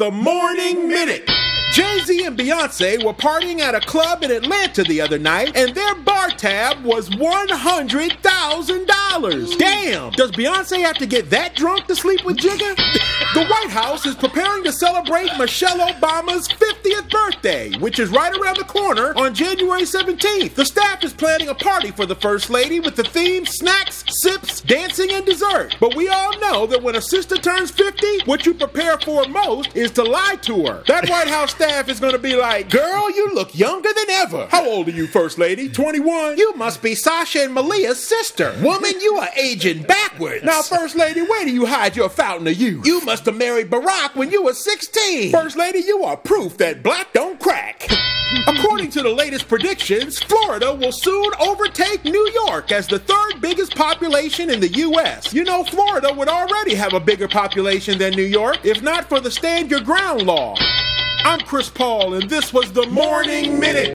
the Morning Minute. Jay-Z and Beyonce were partying at a club in Atlanta the other night, and their bar tab was $100,000. Damn! Does Beyonce have to get that drunk to sleep with Jigga? The White House is preparing to celebrate Michelle Obama's 50th birthday, which is right around the corner on January 17th. The staff is planning a party for the First Lady with the theme snacks, sips, dancing, and dessert. But we all know that when a sister turns 50, what you prepare for most is to lie to her. That White House staff is going to be like, girl, you look younger than ever. How old are you, First Lady? 21? You must be Sasha and Malia's sister. Woman, you are aging backwards. Now, First Lady, where do you hide your fountain of youth? You must have married Barack when you were 16. First Lady, you are proof that black don't crack. According to the latest predictions, Florida will soon overtake New York as the third biggest population in the U.S. You know, Florida would already have a bigger population than New York, if not for the Stand Your Ground law. I'm Chris Paul, and this was the Morning Minute.